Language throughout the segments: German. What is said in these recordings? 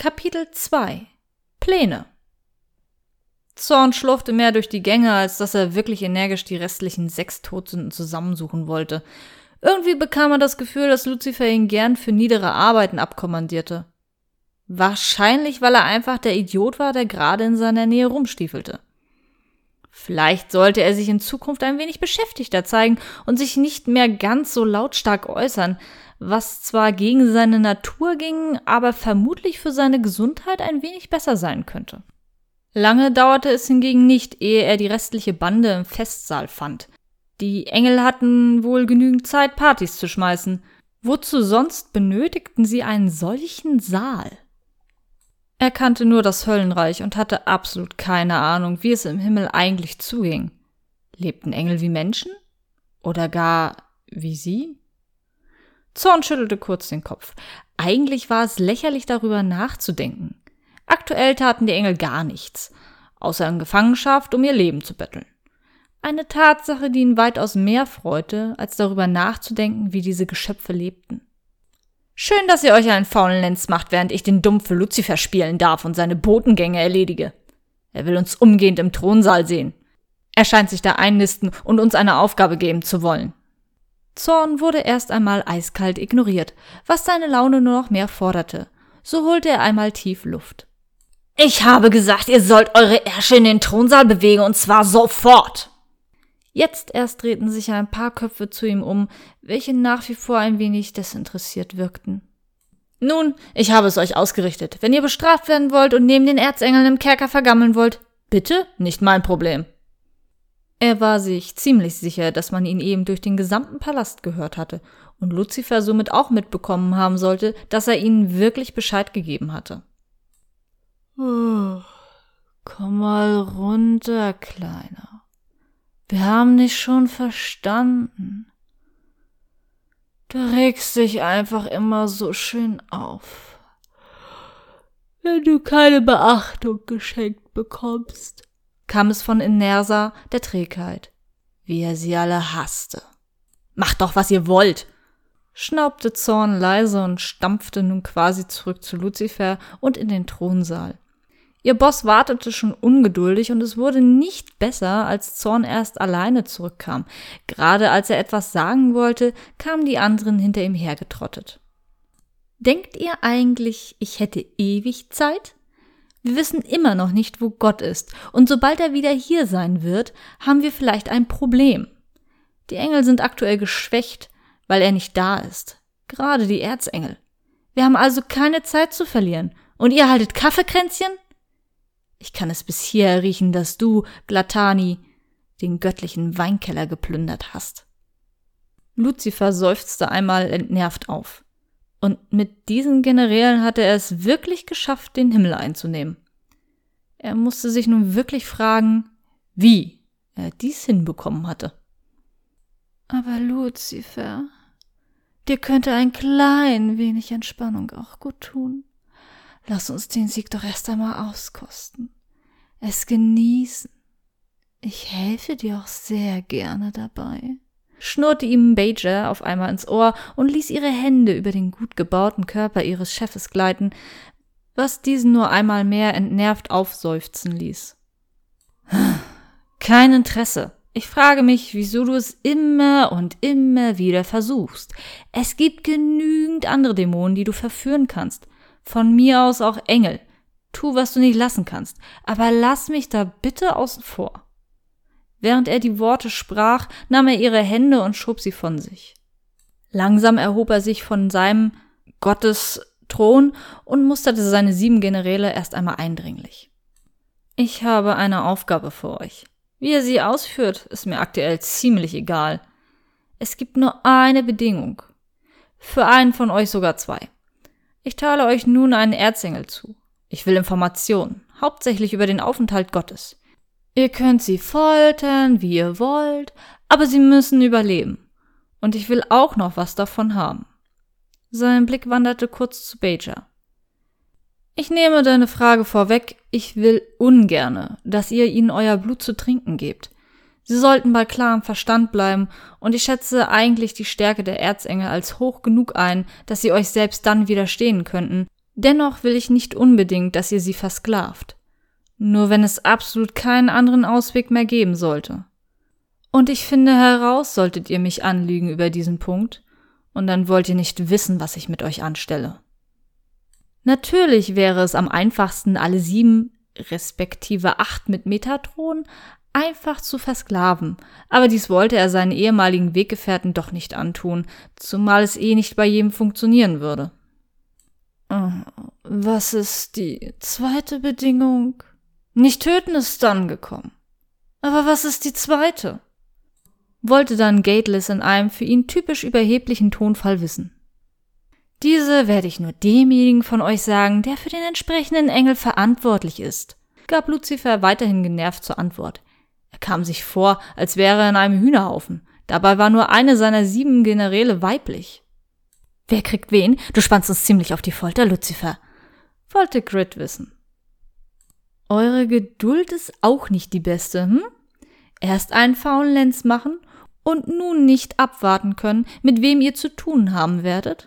Kapitel 2 Pläne. Zorn schlurfte mehr durch die Gänge, als dass er wirklich energisch die restlichen 6 Todsünden zusammensuchen wollte. Irgendwie bekam er das Gefühl, dass Lucifer ihn gern für niedere Arbeiten abkommandierte. Wahrscheinlich, weil er einfach der Idiot war, der gerade in seiner Nähe rumstiefelte. Vielleicht sollte er sich in Zukunft ein wenig beschäftigter zeigen und sich nicht mehr ganz so lautstark äußern, was zwar gegen seine Natur ging, aber vermutlich für seine Gesundheit ein wenig besser sein könnte. Lange dauerte es hingegen nicht, ehe er die restliche Bande im Festsaal fand. Die Engel hatten wohl genügend Zeit, Partys zu schmeißen. Wozu sonst benötigten sie einen solchen Saal? Er kannte nur das Höllenreich und hatte absolut keine Ahnung, wie es im Himmel eigentlich zuging. Lebten Engel wie Menschen? Oder gar wie sie? Zorn schüttelte kurz den Kopf. Eigentlich war es lächerlich, darüber nachzudenken. Aktuell taten die Engel gar nichts, außer in Gefangenschaft, um ihr Leben zu betteln. Eine Tatsache, die ihn weitaus mehr freute, als darüber nachzudenken, wie diese Geschöpfe lebten. Schön, dass ihr euch einen faulen Lenz macht, während ich den Dumm für Lucifer spielen darf und seine Botengänge erledige. Er will uns umgehend im Thronsaal sehen. Er scheint sich da einnisten und uns eine Aufgabe geben zu wollen. Zorn wurde erst einmal eiskalt ignoriert, was seine Laune nur noch mehr forderte. So holte er einmal tief Luft. Ich habe gesagt, ihr sollt eure Ärsche in den Thronsaal bewegen, und zwar sofort! Jetzt erst drehten sich ein paar Köpfe zu ihm um, welche nach wie vor ein wenig desinteressiert wirkten. Nun, ich habe es euch ausgerichtet. Wenn ihr bestraft werden wollt und neben den Erzengeln im Kerker vergammeln wollt, bitte, nicht mein Problem. Er war sich ziemlich sicher, dass man ihn eben durch den gesamten Palast gehört hatte und Lucifer somit auch mitbekommen haben sollte, dass er ihnen wirklich Bescheid gegeben hatte. Komm mal runter, Kleiner. Wir haben dich schon verstanden. Du regst dich einfach immer so schön auf, wenn du keine Beachtung geschenkt bekommst, kam es von Inersa, der Trägheit, wie er sie alle hasste. Macht doch, was ihr wollt, schnaubte Zorn leise und stampfte nun quasi zurück zu Lucifer und in den Thronsaal. Ihr Boss wartete schon ungeduldig und es wurde nicht besser, als Zorn erst alleine zurückkam. Gerade als er etwas sagen wollte, kamen die anderen hinter ihm hergetrottet. Denkt ihr eigentlich, ich hätte ewig Zeit? Wir wissen immer noch nicht, wo Gott ist, und sobald er wieder hier sein wird, haben wir vielleicht ein Problem. Die Engel sind aktuell geschwächt, weil er nicht da ist. Gerade die Erzengel. Wir haben also keine Zeit zu verlieren. Und ihr haltet Kaffeekränzchen? Ich kann es bis hierher riechen, dass du, Glattani, den göttlichen Weinkeller geplündert hast. Lucifer seufzte einmal entnervt auf. Und mit diesen Generälen hatte er es wirklich geschafft, den Himmel einzunehmen. Er musste sich nun wirklich fragen, wie er dies hinbekommen hatte. Aber Lucifer, dir könnte ein klein wenig Entspannung auch gut tun. Lass uns den Sieg doch erst einmal auskosten. Es genießen. Ich helfe dir auch sehr gerne dabei, schnurrte ihm Bajer auf einmal ins Ohr und ließ ihre Hände über den gut gebauten Körper ihres Chefes gleiten, was diesen nur einmal mehr entnervt aufseufzen ließ. Kein Interesse. Ich frage mich, wieso du es immer und immer wieder versuchst. Es gibt genügend andere Dämonen, die du verführen kannst. Von mir aus auch Engel. Tu, was du nicht lassen kannst. Aber lass mich da bitte außen vor. Während er die Worte sprach, nahm er ihre Hände und schob sie von sich. Langsam erhob er sich von seinem Gottesthron und musterte seine 7 Generäle erst einmal eindringlich. Ich habe eine Aufgabe für euch. Wie ihr sie ausführt, ist mir aktuell ziemlich egal. Es gibt nur eine Bedingung. Für einen von euch sogar 2. Ich teile euch nun einen Erzengel zu. Ich will Informationen, hauptsächlich über den Aufenthalt Gottes. Ihr könnt sie foltern, wie ihr wollt, aber sie müssen überleben. Und ich will auch noch was davon haben. Sein Blick wanderte kurz zu Bajer. Ich nehme deine Frage vorweg, ich will ungerne, dass ihr ihnen euer Blut zu trinken gebt. Sie sollten bei klarem Verstand bleiben, und ich schätze eigentlich die Stärke der Erzengel als hoch genug ein, dass sie euch selbst dann widerstehen könnten, Dennoch will ich nicht unbedingt, dass ihr sie versklavt. Nur wenn es absolut keinen anderen Ausweg mehr geben sollte. Und ich finde heraus, solltet ihr mich anlügen über diesen Punkt, und dann wollt ihr nicht wissen, was ich mit euch anstelle. Natürlich wäre es am einfachsten, alle 7, respektive 8 mit Metatron einfach zu versklaven, aber dies wollte er seinen ehemaligen Weggefährten doch nicht antun, zumal es nicht bei jedem funktionieren würde. Was ist die zweite Bedingung? Nicht töten ist dann gekommen. Aber was ist die zweite? Wollte dann Gateless in einem für ihn typisch überheblichen Tonfall wissen. Diese werde ich nur demjenigen von euch sagen, der für den entsprechenden Engel verantwortlich ist, gab Lucifer weiterhin genervt zur Antwort. Er kam sich vor, als wäre er in einem Hühnerhaufen. Dabei war nur eine seiner 7 Generäle weiblich. Wer kriegt wen? Du spannst uns ziemlich auf die Folter, Lucifer, wollte Grid wissen. Eure Geduld ist auch nicht die beste, Erst einen faulen Lenz machen und nun nicht abwarten können, mit wem ihr zu tun haben werdet?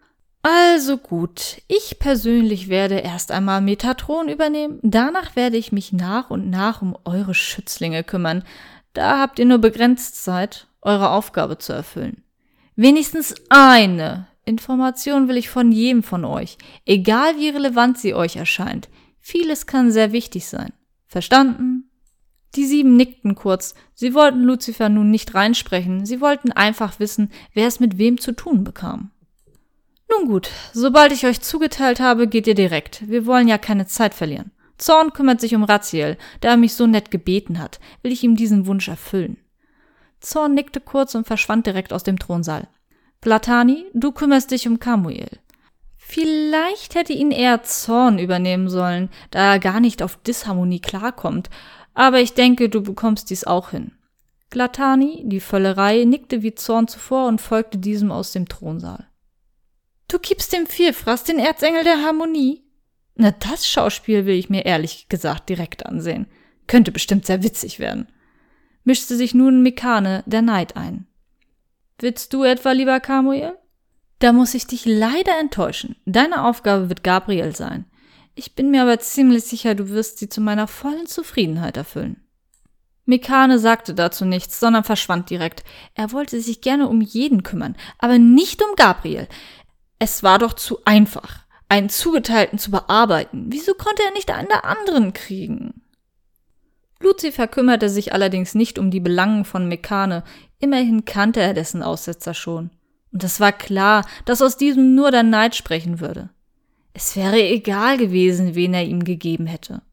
Also gut, ich persönlich werde erst einmal Metatron übernehmen, danach werde ich mich nach und nach um eure Schützlinge kümmern. Da habt ihr nur begrenzt Zeit, eure Aufgabe zu erfüllen. Wenigstens eine Information will ich von jedem von euch, egal wie relevant sie euch erscheint. Vieles kann sehr wichtig sein. Verstanden? Die 7 nickten kurz. Sie wollten Lucifer nun nicht reinsprechen, sie wollten einfach wissen, wer es mit wem zu tun bekam. Nun gut, sobald ich euch zugeteilt habe, geht ihr direkt. Wir wollen ja keine Zeit verlieren. Zorn kümmert sich um Raziel, da er mich so nett gebeten hat, will ich ihm diesen Wunsch erfüllen. Zorn nickte kurz und verschwand direkt aus dem Thronsaal. Glatani, du kümmerst dich um Kamuel. Vielleicht hätte ihn eher Zorn übernehmen sollen, da er gar nicht auf Disharmonie klarkommt, aber ich denke, du bekommst dies auch hin. Glatani, die Völlerei, nickte wie Zorn zuvor und folgte diesem aus dem Thronsaal. Du gibst dem Vielfraß den Erzengel der Harmonie? Na, das Schauspiel will ich mir ehrlich gesagt direkt ansehen. Könnte bestimmt sehr witzig werden. Mischte sich nun Mekane, der Neid, ein. Willst du etwa, lieber Kamuel? Da muss ich dich leider enttäuschen. Deine Aufgabe wird Gabriel sein. Ich bin mir aber ziemlich sicher, du wirst sie zu meiner vollen Zufriedenheit erfüllen. Mekane sagte dazu nichts, sondern verschwand direkt. Er wollte sich gerne um jeden kümmern, aber nicht um Gabriel. Es war doch zu einfach, einen Zugeteilten zu bearbeiten. Wieso konnte er nicht einen der anderen kriegen? Lucifer kümmerte sich allerdings nicht um die Belangen von Mekane. Immerhin kannte er dessen Aussetzer schon. Und es war klar, dass aus diesem nur der Neid sprechen würde. Es wäre egal gewesen, wen er ihm gegeben hätte.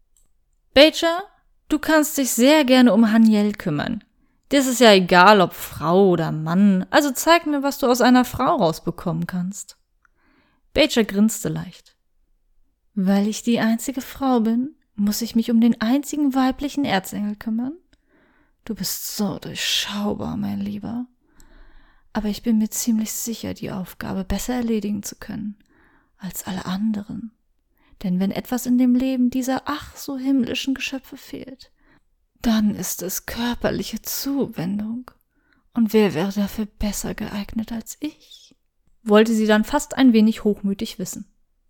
Beecher, du kannst dich sehr gerne um Haniel kümmern. Das ist ja egal, ob Frau oder Mann, also zeig mir, was du aus einer Frau rausbekommen kannst. Beecher grinste leicht. Weil ich die einzige Frau bin, muss ich mich um den einzigen weiblichen Erzengel kümmern? Du bist so durchschaubar, mein Lieber. Aber ich bin mir ziemlich sicher, die Aufgabe besser erledigen zu können als alle anderen. Denn wenn etwas in dem Leben dieser ach so himmlischen Geschöpfe fehlt, dann ist es körperliche Zuwendung. Und wer wäre dafür besser geeignet als ich? Wollte sie dann fast ein wenig hochmütig wissen.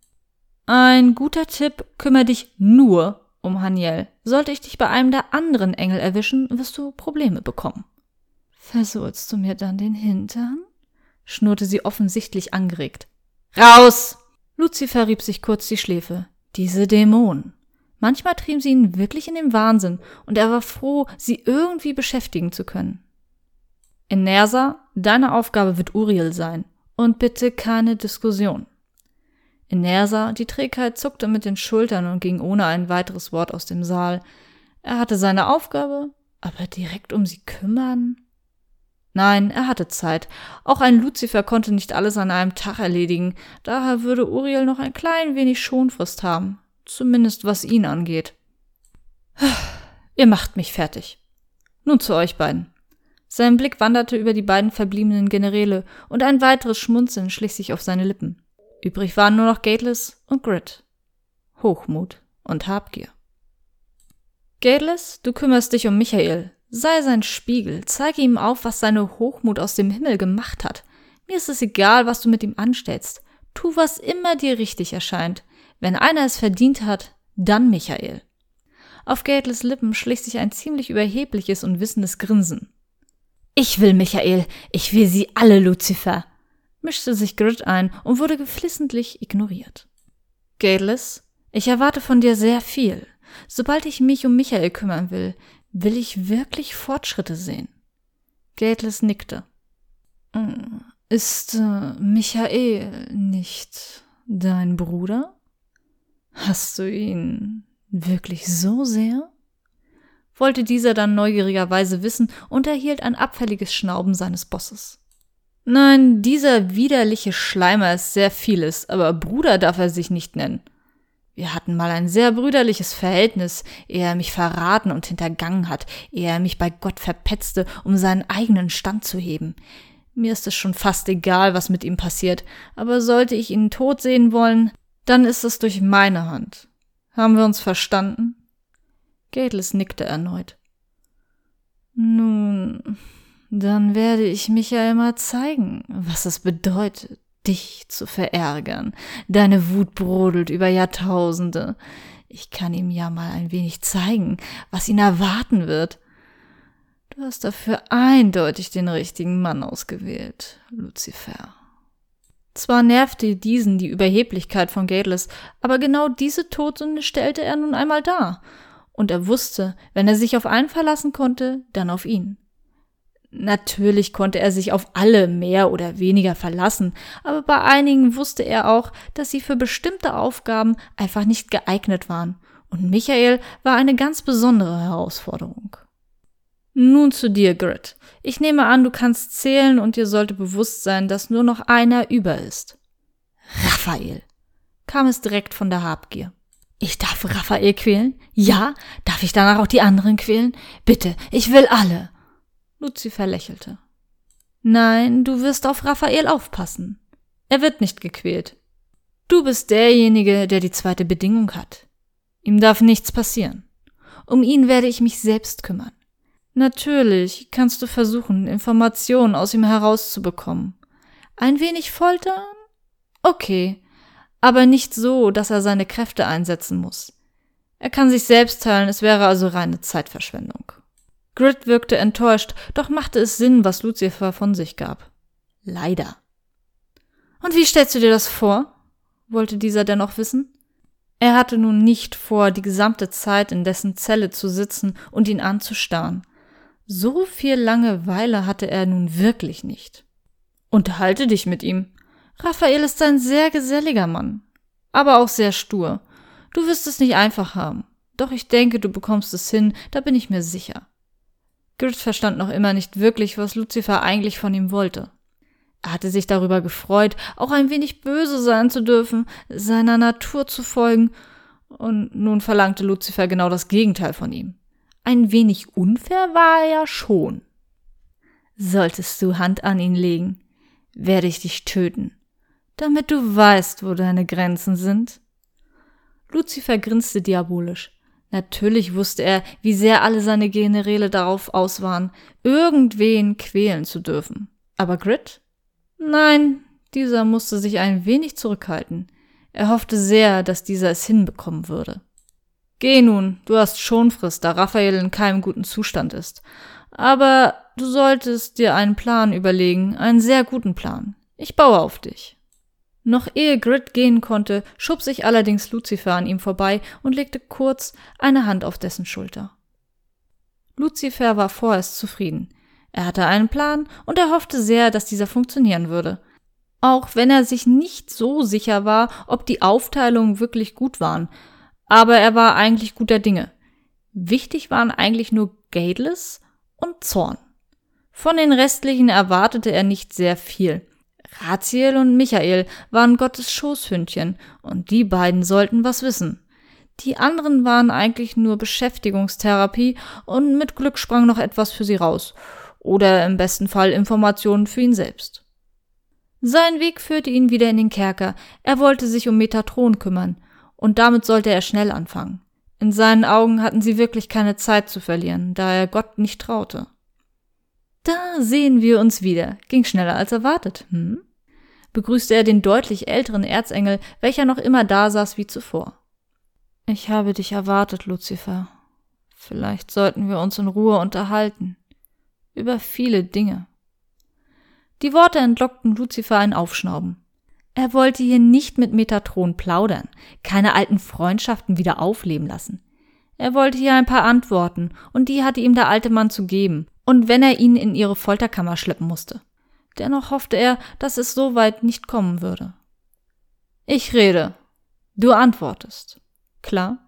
Ein guter Tipp, kümmere dich nur um Haniel. Sollte ich dich bei einem der anderen Engel erwischen, wirst du Probleme bekommen. Versohlst du mir dann den Hintern? Schnurrte sie offensichtlich angeregt. Raus! Lucifer rieb sich kurz die Schläfe. Diese Dämonen. Manchmal trieben sie ihn wirklich in den Wahnsinn und er war froh, sie irgendwie beschäftigen zu können. Inersa, deine Aufgabe wird Uriel sein. Und bitte keine Diskussion. Inersa, die Trägheit, zuckte mit den Schultern und ging ohne ein weiteres Wort aus dem Saal. Er hatte seine Aufgabe, aber direkt um sie kümmern? Nein, er hatte Zeit. Auch ein Lucifer konnte nicht alles an einem Tag erledigen, daher würde Uriel noch ein klein wenig Schonfrist haben. Zumindest was ihn angeht. Ihr macht mich fertig. Nun zu euch beiden. Sein Blick wanderte über die beiden verbliebenen Generäle und ein weiteres Schmunzeln schlich sich auf seine Lippen. Übrig waren nur noch Gateless und Grid. Hochmut und Habgier. Gateless, du kümmerst dich um Michael. Sei sein Spiegel, zeige ihm auf, was seine Hochmut aus dem Himmel gemacht hat. Mir ist es egal, was du mit ihm anstellst. Tu, was immer dir richtig erscheint. Wenn einer es verdient hat, dann Michael. Auf Gaedles Lippen schlich sich ein ziemlich überhebliches und wissendes Grinsen. Ich will Michael, ich will sie alle, Lucifer, mischte sich Grid ein und wurde geflissentlich ignoriert. Gaedlis, ich erwarte von dir sehr viel. Sobald ich mich um Michael kümmern will, will ich wirklich Fortschritte sehen. Gaedlis nickte. Ist Michael nicht dein Bruder? Hast du ihn wirklich so sehr? Wollte dieser dann neugierigerweise wissen und erhielt ein abfälliges Schnauben seines Bosses. Nein, dieser widerliche Schleimer ist sehr vieles, aber Bruder darf er sich nicht nennen. Wir hatten mal ein sehr brüderliches Verhältnis, ehe er mich verraten und hintergangen hat, ehe er mich bei Gott verpetzte, um seinen eigenen Stand zu heben. Mir ist es schon fast egal, was mit ihm passiert, aber sollte ich ihn tot sehen wollen, dann ist es durch meine Hand. Haben wir uns verstanden? Gaedlis nickte erneut. Nun, dann werde ich Michael mal zeigen, was es bedeutet, dich zu verärgern. Deine Wut brodelt über Jahrtausende. Ich kann ihm ja mal ein wenig zeigen, was ihn erwarten wird. Du hast dafür eindeutig den richtigen Mann ausgewählt, Lucifer. Zwar nervte diesen die Überheblichkeit von Gaedlis, aber genau diese Todsünde stellte er nun einmal dar. Und er wusste, wenn er sich auf einen verlassen konnte, dann auf ihn. Natürlich konnte er sich auf alle mehr oder weniger verlassen, aber bei einigen wusste er auch, dass sie für bestimmte Aufgaben einfach nicht geeignet waren. Und Michael war eine ganz besondere Herausforderung. Nun zu dir, Grid. Ich nehme an, du kannst zählen und dir sollte bewusst sein, dass nur noch einer über ist. Raphael, kam es direkt von der Habgier. Ich darf Raphael quälen? Ja? Darf ich danach auch die anderen quälen? Bitte, ich will alle. Lucifer lächelte. Nein, du wirst auf Raphael aufpassen. Er wird nicht gequält. Du bist derjenige, der die zweite Bedingung hat. Ihm darf nichts passieren. Um ihn werde ich mich selbst kümmern. Natürlich kannst du versuchen, Informationen aus ihm herauszubekommen. Ein wenig foltern? Okay, aber nicht so, dass er seine Kräfte einsetzen muss. Er kann sich selbst teilen, es wäre also reine Zeitverschwendung. Grid wirkte enttäuscht, doch machte es Sinn, was Lucifer von sich gab. Leider. Und wie stellst du dir das vor? Wollte dieser dennoch wissen. Er hatte nun nicht vor, die gesamte Zeit in dessen Zelle zu sitzen und ihn anzustarren. So viel Langeweile hatte er nun wirklich nicht. Unterhalte dich mit ihm. Raphael ist ein sehr geselliger Mann, aber auch sehr stur. Du wirst es nicht einfach haben, doch ich denke, du bekommst es hin, da bin ich mir sicher. Grid verstand noch immer nicht wirklich, was Lucifer eigentlich von ihm wollte. Er hatte sich darüber gefreut, auch ein wenig böse sein zu dürfen, seiner Natur zu folgen, und nun verlangte Lucifer genau das Gegenteil von ihm. Ein wenig unfair war er ja schon. Solltest du Hand an ihn legen, werde ich dich töten, damit du weißt, wo deine Grenzen sind. Lucifer grinste diabolisch. Natürlich wusste er, wie sehr alle seine Generäle darauf aus waren, irgendwen quälen zu dürfen. Aber Grid? Nein, dieser musste sich ein wenig zurückhalten. Er hoffte sehr, dass dieser es hinbekommen würde. Geh nun, du hast Schonfrist, da Raphael in keinem guten Zustand ist. Aber du solltest dir einen Plan überlegen, einen sehr guten Plan. Ich baue auf dich. Noch ehe Grid gehen konnte, schob sich allerdings Lucifer an ihm vorbei und legte kurz eine Hand auf dessen Schulter. Lucifer war vorerst zufrieden. Er hatte einen Plan und er hoffte sehr, dass dieser funktionieren würde. Auch wenn er sich nicht so sicher war, ob die Aufteilungen wirklich gut waren. Aber er war eigentlich guter Dinge. Wichtig waren eigentlich nur Gaedlis und Zorn. Von den restlichen erwartete er nicht sehr viel. Raziel und Michael waren Gottes Schoßhündchen und die beiden sollten was wissen. Die anderen waren eigentlich nur Beschäftigungstherapie und mit Glück sprang noch etwas für sie raus. Oder im besten Fall Informationen für ihn selbst. Sein Weg führte ihn wieder in den Kerker. Er wollte sich um Metatron kümmern. Und damit sollte er schnell anfangen. In seinen Augen hatten sie wirklich keine Zeit zu verlieren, da er Gott nicht traute. Da sehen wir uns wieder. Ging schneller als erwartet, begrüßte er den deutlich älteren Erzengel, welcher noch immer da saß wie zuvor. »Ich habe dich erwartet, Luzifer. Vielleicht sollten wir uns in Ruhe unterhalten. Über viele Dinge.« Die Worte entlockten Luzifer ein Aufschnauben. Er wollte hier nicht mit Metatron plaudern, keine alten Freundschaften wieder aufleben lassen. Er wollte hier ein paar Antworten, und die hatte ihm der alte Mann zu geben, und wenn er ihn in ihre Folterkammer schleppen musste. Dennoch hoffte er, dass es so weit nicht kommen würde. »Ich rede. Du antwortest. Klar?«